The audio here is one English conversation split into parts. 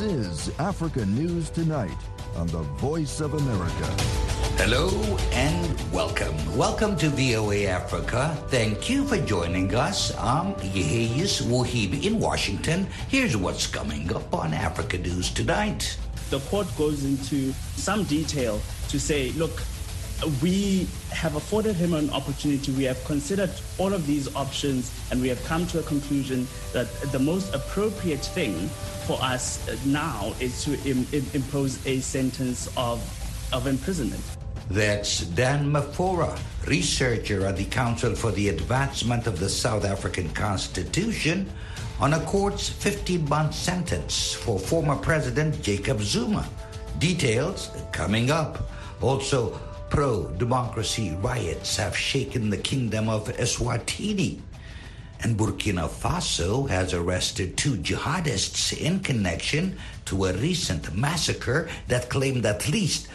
is Africa News Tonight on the Voice of America. Hello and welcome. Welcome to VOA Africa. Thank you for joining us. I'm Yeheyus Wuhibi in Washington. Here's what's coming up on Africa News Tonight. The court goes into some detail to say, look, we have afforded him an opportunity. We have considered all of these options, and we have come to a conclusion that the most appropriate thing for us now is to impose a sentence of imprisonment. That's Dan Mafora, researcher at the Council for the Advancement of the South African Constitution, on a court's 15-month sentence for former President Jacob Zuma. Details coming up. Also, pro-democracy riots have shaken the Kingdom of Eswatini. And Burkina Faso has arrested 2 jihadists in connection to a recent massacre that claimed at least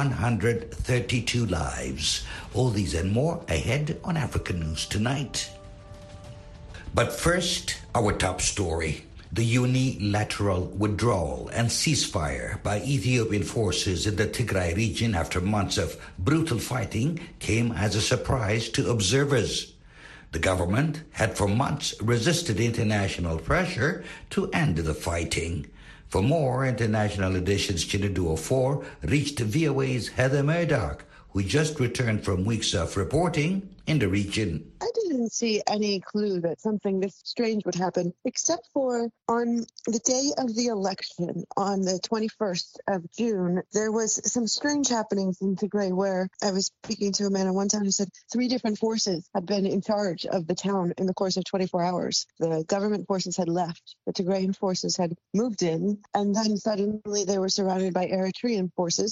132 lives. All these and more ahead on Africa News Tonight. But first, our top story. The unilateral withdrawal and ceasefire by Ethiopian forces in the Tigray region after months of brutal fighting came as a surprise to observers. The government had for months resisted international pressure to end the fighting. For more, International Edition's Chinedu 4 reached VOA's Heather Murdoch, who just returned from weeks of reporting in the region. I didn't see any clue that something this strange would happen, except for on the day of the election, on the 21st of June, there was some strange happenings in Tigray where I was speaking to a man in one town who said 3 different forces had been in charge of the town in the course of 24 hours. The government forces had left, the Tigrayan forces had moved in, and then suddenly they were surrounded by Eritrean forces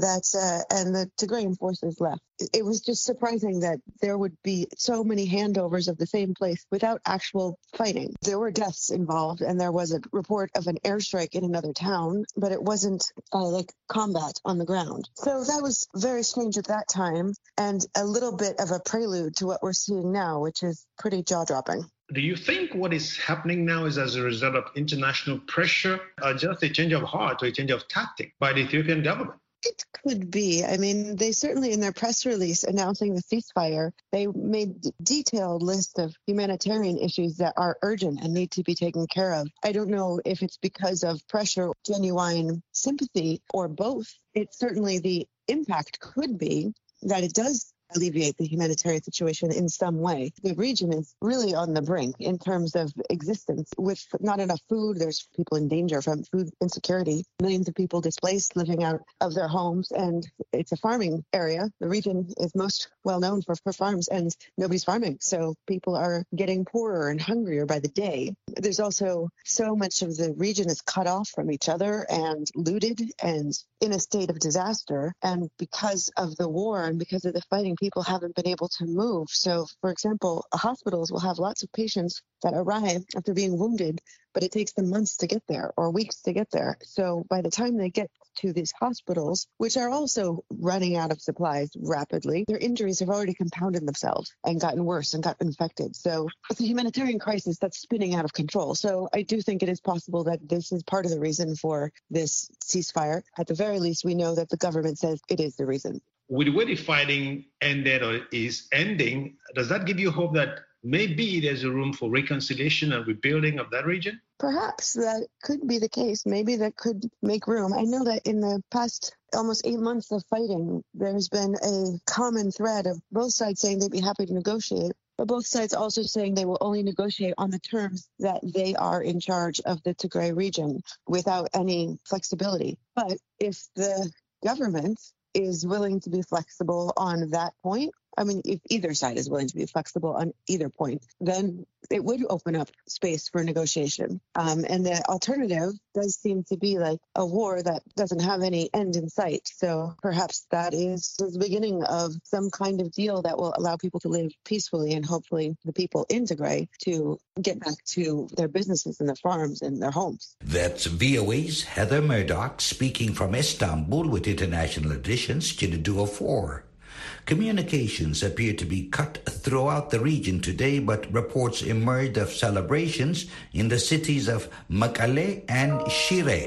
and the Tigrayan forces left. It was just surprising that there would be so many handovers of the same place without actual fighting. There were deaths involved, and there was a report of an airstrike in another town, but it wasn't like combat on the ground. So that was very strange at that time, and a little bit of a prelude to what we're seeing now, which is pretty jaw-dropping. Do you think what is happening now is as a result of international pressure, or just a change of heart or a change of tactic by the Ethiopian government? It could be. I mean, they certainly, in their press release announcing the ceasefire, they made a detailed list of humanitarian issues that are urgent and need to be taken care of. I don't know if it's because of pressure, genuine sympathy, or both. It's certainly the impact could be that it does alleviate the humanitarian situation in some way. The region is really on the brink in terms of existence. With not enough food, there's people in danger from food insecurity, millions of people displaced, living out of their homes, and it's a farming area. The region is most well known for farms, and nobody's farming, so people are getting poorer and hungrier by the day. There's also so much of the region is cut off from each other and looted and in a state of disaster, and because of the war and because of the fighting, people haven't been able to move. So, for example, hospitals will have lots of patients that arrive after being wounded, but it takes them months to get there or weeks to get there. So by the time they get to these hospitals, which are also running out of supplies rapidly, their injuries have already compounded themselves and gotten worse and got infected. So it's a humanitarian crisis that's spinning out of control. So I do think it is possible that this is part of the reason for this ceasefire. At the very least, we know that the government says it is the reason. With the way the fighting ended or is ending, does that give you hope that maybe there's a room for reconciliation and rebuilding of that region? Perhaps that could be the case. Maybe that could make room. I know that in the past almost 8 months of fighting, there's been a common thread of both sides saying they'd be happy to negotiate, but both sides also saying they will only negotiate on the terms that they are in charge of the Tigray region without any flexibility. But if the government is willing to be flexible on that point, I mean, if either side is willing to be flexible on either point, then it would open up space for negotiation. And the alternative does seem to be like a war that doesn't have any end in sight. So perhaps that is the beginning of some kind of deal that will allow people to live peacefully, and hopefully the people in Tigray to get back to their businesses and their farms and their homes. That's VOA's Heather Murdoch speaking from Istanbul with International Edition's Chinedu 4. Communications appear to be cut throughout the region today, but reports emerged of celebrations in the cities of Mekelle and Shire.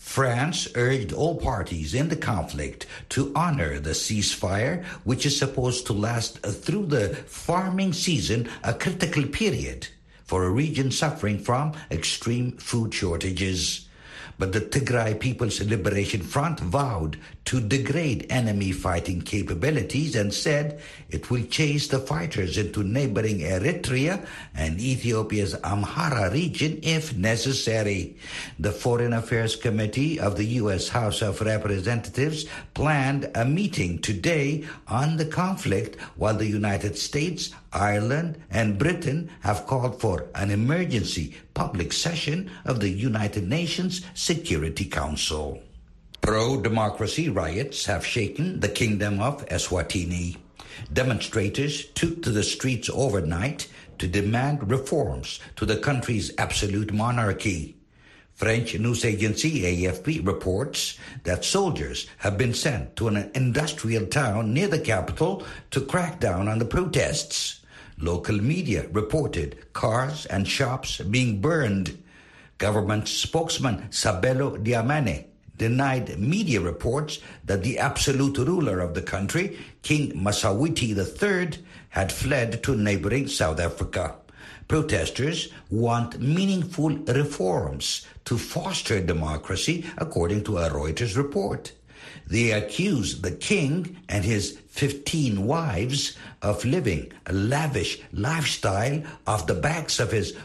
France urged all parties in the conflict to honor the ceasefire, which is supposed to last through the farming season, a critical period for a region suffering from extreme food shortages. But the Tigray People's Liberation Front vowed to degrade enemy fighting capabilities and said it will chase the fighters into neighboring Eritrea and Ethiopia's Amhara region if necessary. The Foreign Affairs Committee of the U.S. House of Representatives planned a meeting today on the conflict, while the United States, Ireland, and Britain have called for an emergency public session of the United Nations Security Council. Pro-democracy riots have shaken the Kingdom of Eswatini. Demonstrators took to the streets overnight to demand reforms to the country's absolute monarchy. French news agency AFP reports that soldiers have been sent to an industrial town near the capital to crack down on the protests. Local media reported cars and shops being burned. Government spokesman Sabelo Diamane denied media reports that the absolute ruler of the country, King Masawiti III, had fled to neighboring South Africa. Protesters want meaningful reforms to foster democracy, according to a Reuters report. They accuse the king and his 15 wives of living a lavish lifestyle off the backs of his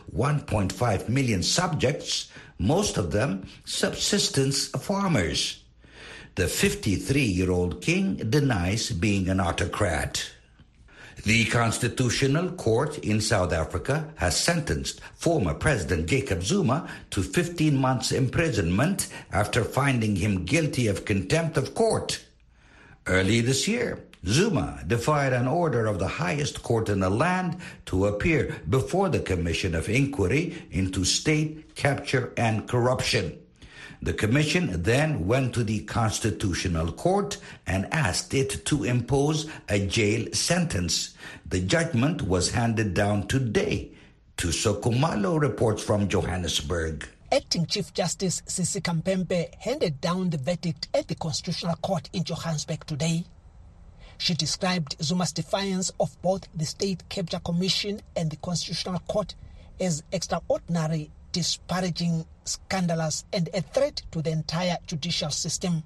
1.5 million subjects, most of them subsistence farmers. The 53-year-old king denies being an autocrat. The Constitutional Court in South Africa has sentenced former President Jacob Zuma to 15 months imprisonment after finding him guilty of contempt of court. Early this year, Zuma defied an order of the highest court in the land to appear before the Commission of Inquiry into State Capture and Corruption. The commission then went to the Constitutional Court and asked it to impose a jail sentence. The judgment was handed down today. Tuso Kumalo reports from Johannesburg. Acting Chief Justice Sisi Kampembe handed down the verdict at the Constitutional Court in Johannesburg today. She described Zuma's defiance of both the State Capture Commission and the Constitutional Court as extraordinary, disparaging, scandalous, and a threat to the entire judicial system.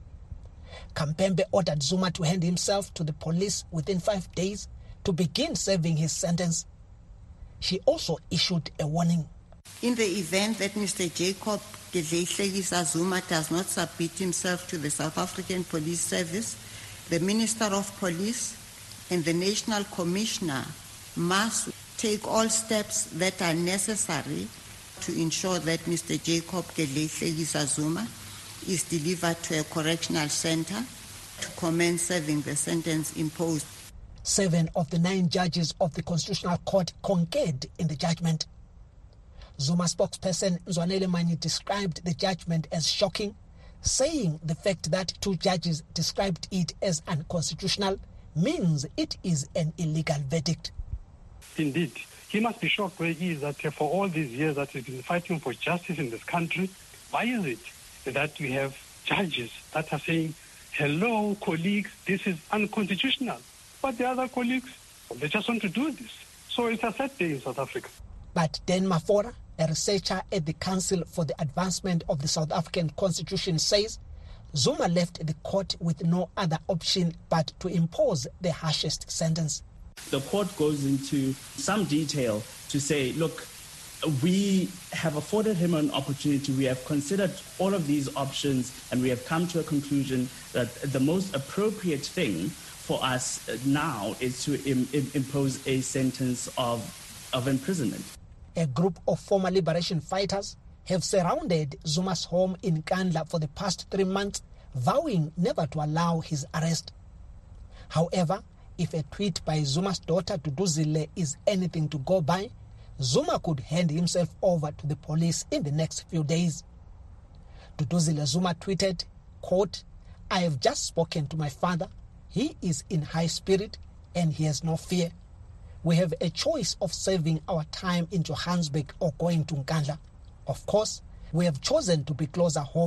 Kampembe ordered Zuma to hand himself to the police within 5 days to begin serving his sentence. She also issued a warning. In the event that Mr. Jacob Gedleyihlekisa Zuma does not submit himself to the South African Police Service, the Minister of Police and the National Commissioner must take all steps that are necessary to ensure that Mr. Jacob Gedleyihlekisa Zuma is delivered to a correctional center to commence serving the sentence imposed. 7 of the 9 judges of the Constitutional Court concurred in the judgment. Zuma spokesperson Zwanele Manyi described the judgment as shocking, saying the fact that 2 judges described it as unconstitutional means it is an illegal verdict. Indeed, he must be shocked where he is that for all these years that he's been fighting for justice in this country, why is it that we have judges that are saying, hello, colleagues, this is unconstitutional? But the other colleagues, they just want to do this. So it's a sad day in South Africa. But Dan Mafora, a researcher at the Council for the Advancement of the South African Constitution, says Zuma left the court with no other option but to impose the harshest sentence. The court goes into some detail to say, look, we have afforded him an opportunity. We have considered all of these options and we have come to a conclusion that the most appropriate thing for us now is to impose a sentence of imprisonment. A group of former liberation fighters have surrounded Zuma's home in Nkandla for the past 3 months, vowing never to allow his arrest. However, if a tweet by Zuma's daughter Duduzile is anything to go by, Zuma could hand himself over to the police in the next few days. Duduzile Zuma tweeted, quote, "I have just spoken to my father. He is in high spirit and he has no fear. We have a choice of serving our time in Johannesburg or going to Nkandla. Of course, we have chosen to be closer home,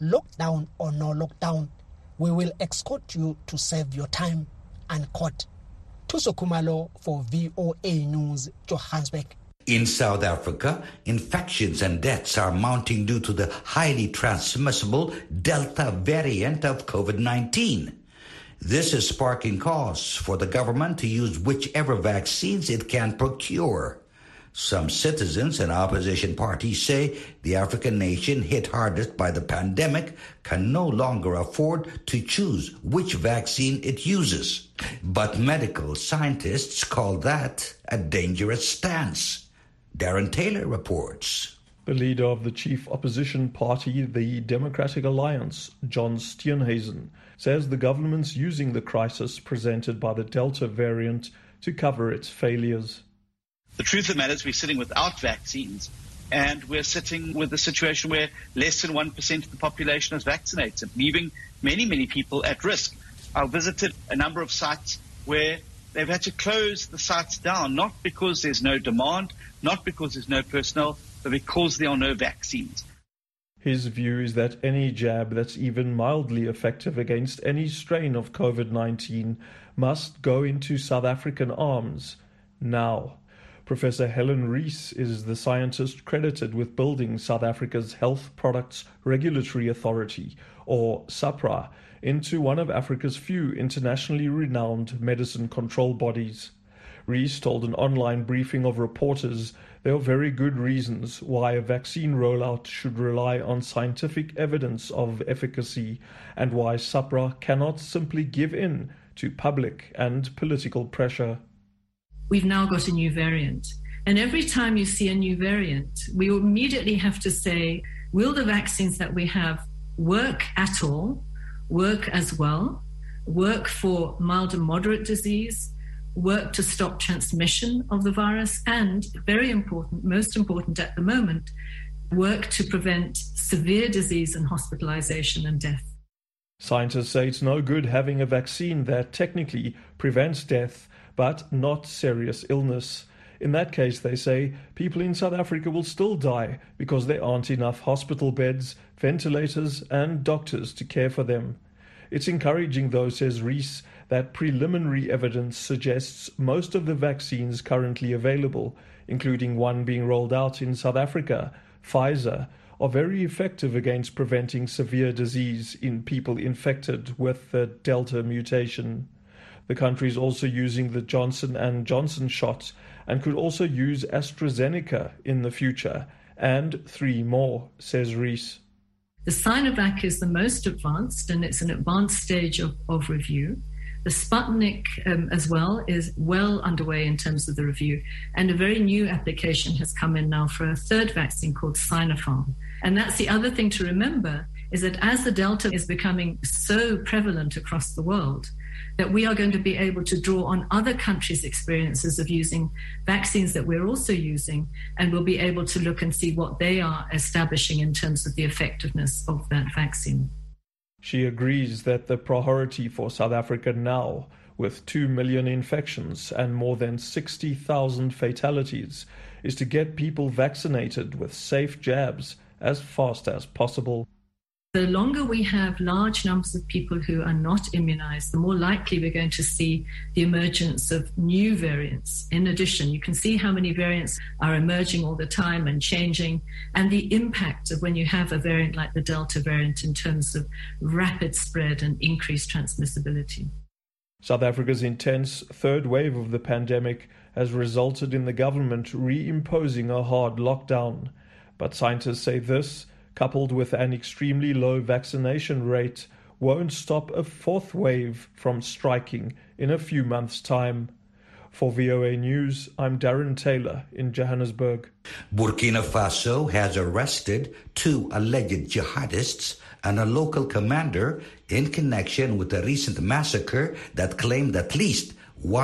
lockdown or no lockdown, we will escort you to serve your time, unquote. Thuso Khumalo for VOA News, Johannesburg. In South Africa, infections and deaths are mounting due to the highly transmissible Delta variant of COVID-19. This is sparking calls for the government to use whichever vaccines it can procure. Some citizens and opposition parties say the African nation hit hardest by the pandemic can no longer afford to choose which vaccine it uses. But medical scientists call that a dangerous stance. Darren Taylor reports. The leader of the chief opposition party, the Democratic Alliance, John Steenhuisen, says the government's using the crisis presented by the Delta variant to cover its failures. The truth of the matter is we're sitting without vaccines, and we're sitting with a situation where less than 1% of the population is vaccinated, leaving many, many people at risk. I visited a number of sites where they've had to close the sites down, not because there's no demand, not because there's no personnel, but because there are no vaccines. His view is that any jab that's even mildly effective against any strain of COVID-19 must go into South African arms now. Professor Helen Rees is the scientist credited with building South Africa's Health Products Regulatory Authority, or SAHPRA, into one of Africa's few internationally renowned medicine control bodies. Rees told an online briefing of reporters there are very good reasons why a vaccine rollout should rely on scientific evidence of efficacy and why SAHPRA cannot simply give in to public and political pressure. We've now got a new variant. And every time you see a new variant, we immediately have to say, will the vaccines that we have work at all, work as well, work for mild and moderate disease, work to stop transmission of the virus, and very important, most important at the moment, work to prevent severe disease and hospitalization and death. Scientists say it's no good having a vaccine that technically prevents death but not serious illness. In that case, they say, people in South Africa will still die because there aren't enough hospital beds, ventilators and doctors to care for them. It's encouraging, though, says Rees, that preliminary evidence suggests most of the vaccines currently available, including one being rolled out in South Africa, Pfizer, are very effective against preventing severe disease in people infected with the Delta mutation. The country is also using the Johnson & Johnson shot and could also use AstraZeneca in the future, and 3 more, says Rees. The Sinovac is the most advanced, and it's an advanced stage of review. The Sputnik as well is well underway in terms of the review, and a very new application has come in now for a third vaccine called Sinopharm. And that's the other thing to remember, is that as the Delta is becoming so prevalent across the world, that we are going to be able to draw on other countries' experiences of using vaccines that we're also using, and we'll be able to look and see what they are establishing in terms of the effectiveness of that vaccine. She agrees that the priority for South Africa now, with 2 million infections and more than 60,000 fatalities, is to get people vaccinated with safe jabs as fast as possible. The longer we have large numbers of people who are not immunized, the more likely we're going to see the emergence of new variants. In addition, you can see how many variants are emerging all the time and changing, and the impact of when you have a variant like the Delta variant in terms of rapid spread and increased transmissibility. South Africa's intense third wave of the pandemic has resulted in the government reimposing a hard lockdown. But scientists say this, coupled with an extremely low vaccination rate, won't stop a fourth wave from striking in a few months' time. For VOA News, I'm Darren Taylor in Johannesburg. Burkina Faso has arrested 2 alleged jihadists and a local commander in connection with a recent massacre that claimed at least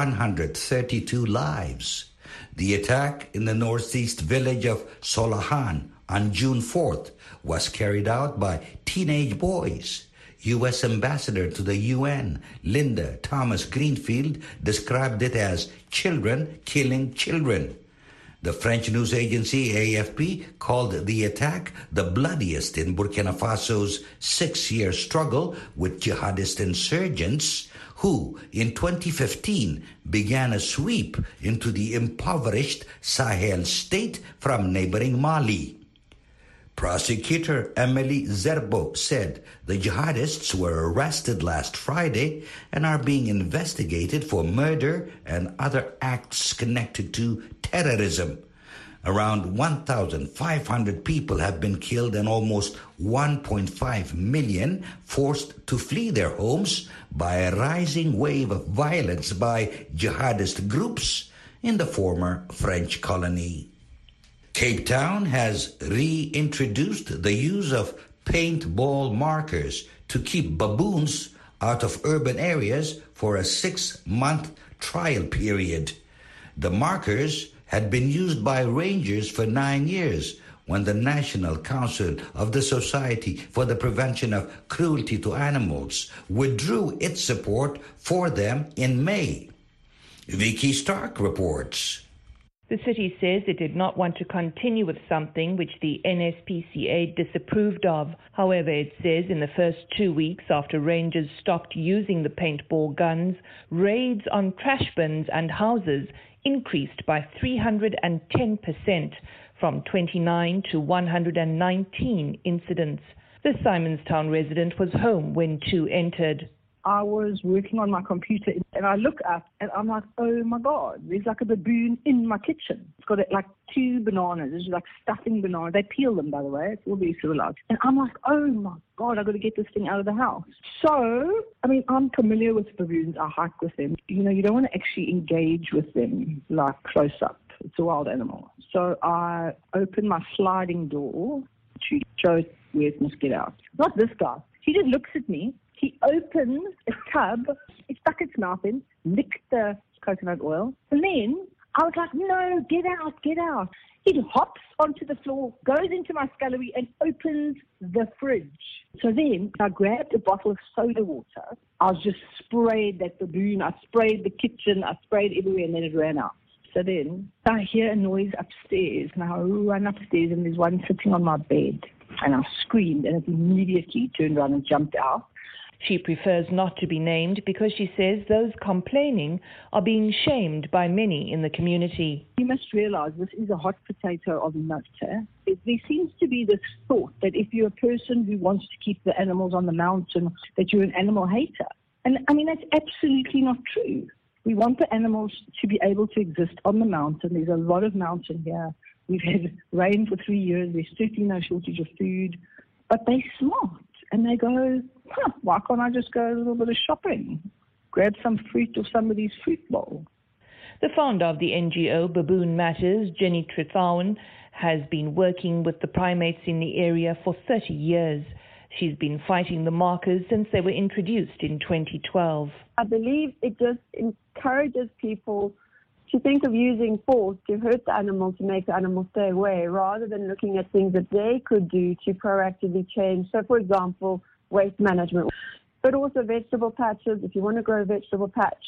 132 lives. The attack in the northeast village of Solahan on June 4th was carried out by teenage boys. U.S. Ambassador to the UN, Linda Thomas Greenfield, described it as children killing children. The French news agency AFP called the attack the bloodiest in Burkina Faso's 6-year struggle with jihadist insurgents who, in 2015, began a sweep into the impoverished Sahel state from neighboring Mali. Prosecutor Emily Zerbo said the jihadists were arrested last Friday and are being investigated for murder and other acts connected to terrorism. Around 1,500 people have been killed and almost 1.5 million forced to flee their homes by a rising wave of violence by jihadist groups in the former French colony. Cape Town has reintroduced the use of paintball markers to keep baboons out of urban areas for a 6-month trial period. The markers had been used by rangers for 9 years when the National Council of the Society for the Prevention of Cruelty to Animals withdrew its support for them in May. Vicky Stark reports. The city says it did not want to continue with something which the NSPCA disapproved of. However, it says in the first 2 weeks after rangers stopped using the paintball guns, raids on trash bins and houses increased by 310%, from 29 to 119 incidents. The Simonstown resident was home when 2 entered. I was working on my computer and I look up and I'm like, oh my God, there's like a baboon in my kitchen. It's got like 2 bananas. It's like stuffing bananas. They peel them, by the way. It's all very civilized. And I'm like, oh my God, I've got to get this thing out of the house. So, I mean, I'm familiar with baboons. I hike with them. You know, you don't want to actually engage with them like close up. It's a wild animal. So I opened my sliding door to show it where it must get out. Not this guy. He just looks at me. He opened a tub, it stuck its mouth in, licked the coconut oil, and then I was like, no, get out, get out. He hops onto the floor, goes into my scullery, and opens the fridge. So then I grabbed a bottle of soda water. I just sprayed that baboon. I sprayed the kitchen. I sprayed everywhere, and then it ran out. So then I hear a noise upstairs, and I run upstairs, and there's one sitting on my bed. And I screamed, and it immediately turned around and jumped out. She prefers not to be named because she says those complaining are being shamed by many in the community. You must realize this is a hot potato of matter. There seems to be this thought that if you're a person who wants to keep the animals on the mountain, that you're an animal hater. And I mean, that's absolutely not true. We want the animals to be able to exist on the mountain. There's a lot of mountain here. We've had rain for 3 years. There's certainly no shortage of food. But they're smart. And they go, why can't I just go a little bit of shopping? Grab some fruit or somebody's fruit bowl. The founder of the NGO Baboon Matters, Jenny Trithawan, has been working with the primates in the area for 30 years. She's been fighting the markers since they were introduced in 2012. I believe it just encourages people to think of using force to hurt the animal to make the animal stay away, rather than looking at things that they could do to proactively change. So, for example, waste management, but also vegetable patches. If you want to grow a vegetable patch,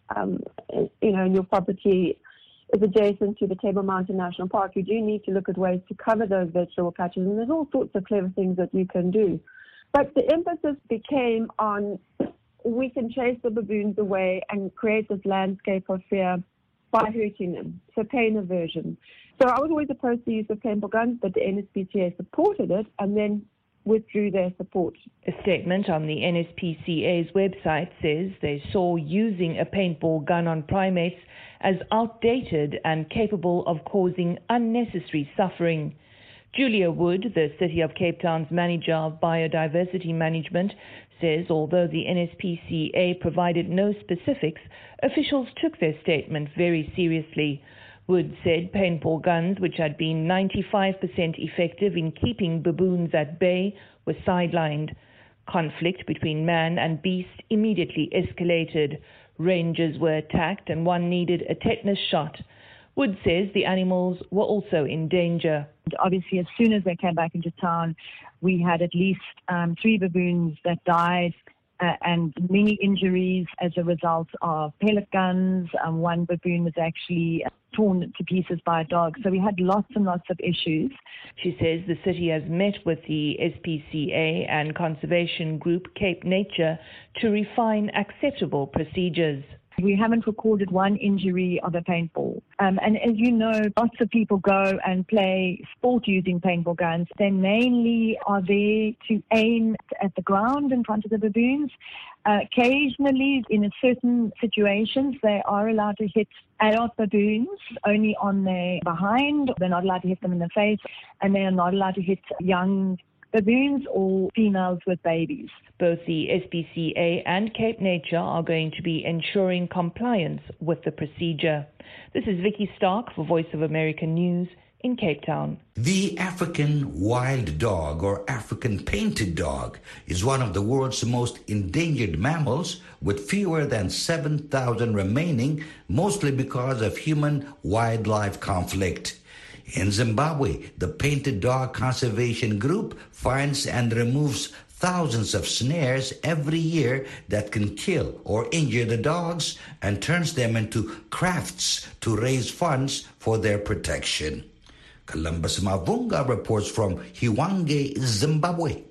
in your property is adjacent to the Table Mountain National Park, you do need to look at ways to cover those vegetable patches, and there's all sorts of clever things that you can do. But the emphasis became on we can chase the baboons away and create this landscape of fear by hurting them, so pain aversion. So I was always opposed to the use of paintball guns, but the NSPCA supported it and then withdrew their support. A statement on the NSPCA's website says they saw using a paintball gun on primates as outdated and capable of causing unnecessary suffering. Julia Wood, the City of Cape Town's manager of biodiversity management, says although the NSPCA provided no specifics, officials took their statement very seriously. Wood said paintball guns, which had been 95% effective in keeping baboons at bay, were sidelined. Conflict between man and beast immediately escalated. Rangers were attacked and one needed a tetanus shot. Wood says the animals were also in danger. Obviously, as soon as they came back into town, we had at least 3 baboons that died and many injuries as a result of pellet guns. One baboon was actually torn to pieces by a dog. So we had lots and lots of issues. She says the city has met with the SPCA and conservation group Cape Nature to refine acceptable procedures. We haven't recorded one injury of a paintball. And as you know, lots of people go and play sport using paintball guns. They mainly are there to aim at the ground in front of the baboons. Occasionally, in certain situations, they are allowed to hit adult baboons only on their behind. They're not allowed to hit them in the face, and they are not allowed to hit young baboons or females with babies. Both the SPCA and Cape Nature are going to be ensuring compliance with the procedure. This is Vicky Stark for Voice of America News in Cape Town. The African wild dog, or African painted dog, is one of the world's most endangered mammals, with fewer than 7,000 remaining, mostly because of human-wildlife conflict. In Zimbabwe, the Painted Dog Conservation Group finds and removes thousands of snares every year that can kill or injure the dogs and turns them into crafts to raise funds for their protection. Columbus Mavunga reports from Hwange, Zimbabwe.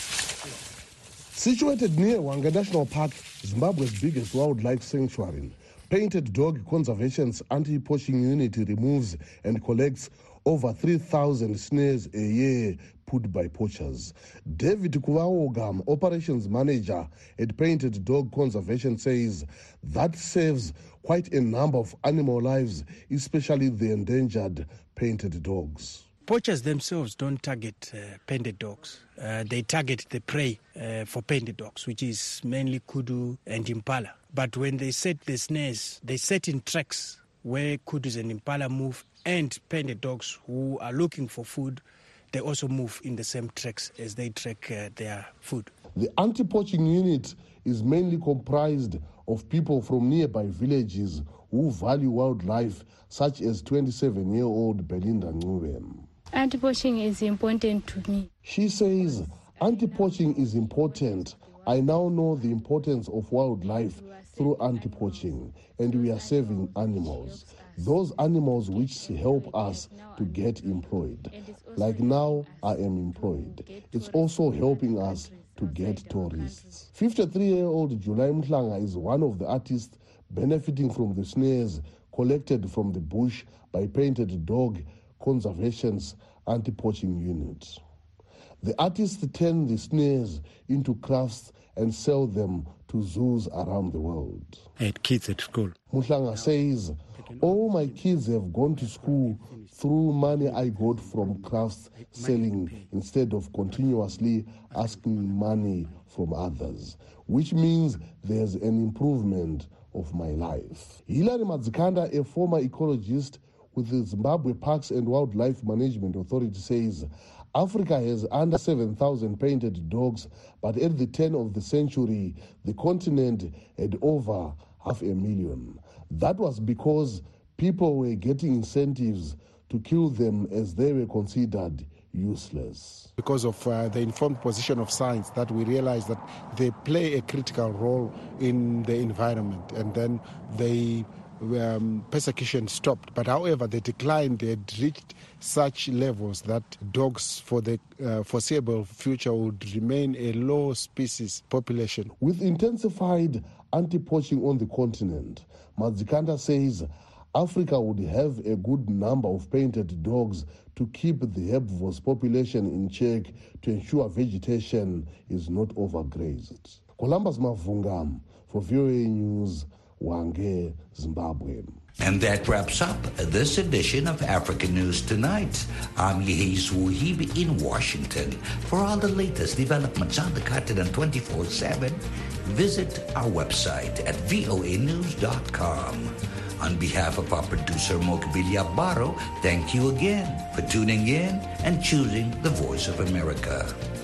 Situated near Hwange National Park, Zimbabwe's biggest wildlife sanctuary, Painted Dog Conservation's anti-poaching unit removes and collects over 3,000 snares a year put by poachers. David Kuwaogam, operations manager at Painted Dog Conservation, says that saves quite a number of animal lives, especially the endangered painted dogs. Poachers themselves don't target painted dogs. They target the prey for painted dogs, which is mainly kudu and impala. But when they set the snares, they set in tracks where kudus and impala move, and painted dogs who are looking for food, they also move in the same tracks as they track their food. The anti-poaching unit is mainly comprised of people from nearby villages who value wildlife, such as 27-year-old Belinda Ngubem. Anti-poaching is important to me. She says, anti-poaching is important. I now know the importance of wildlife through anti-poaching, and we are saving animals. Those animals which help us to get employed. Like now, I am employed. It's also helping us to get tourists. 53-year-old July Mhlanga is one of the artists benefiting from the snares collected from the bush by Painted Dog Conservation's anti-poaching unit. The artists turn the snares into crafts and sell them to zoos around the world. I had kids at school. Mhlanga says, all my kids have gone to school through money I got from crafts selling instead of continuously asking money from others, which means there's an improvement of my life. Hilary Madzikanda, a former ecologist with the Zimbabwe Parks and Wildlife Management Authority, says Africa has under 7,000 painted dogs, but at the turn of the century, the continent had over 500,000. That was because people were getting incentives to kill them as they were considered useless. Because of the informed position of science, that we realize that they play a critical role in the environment, and then they persecution stopped. But however, the decline, they had reached such levels that dogs for the foreseeable future would remain a low species population. With intensified anti-poaching on the continent, Madzikanda says Africa would have a good number of painted dogs to keep the herbivores population in check to ensure vegetation is not overgrazed. Columbus Mavunga for VOA News, Hwange, Zimbabwe. And that wraps up this edition of African News Tonight. I'm Yehiz Wuhib in Washington. For all the latest developments on the continent 24/7, visit our website at voanews.com. On behalf of our producer, Mokbilia Baro, thank you again for tuning in and choosing the Voice of America.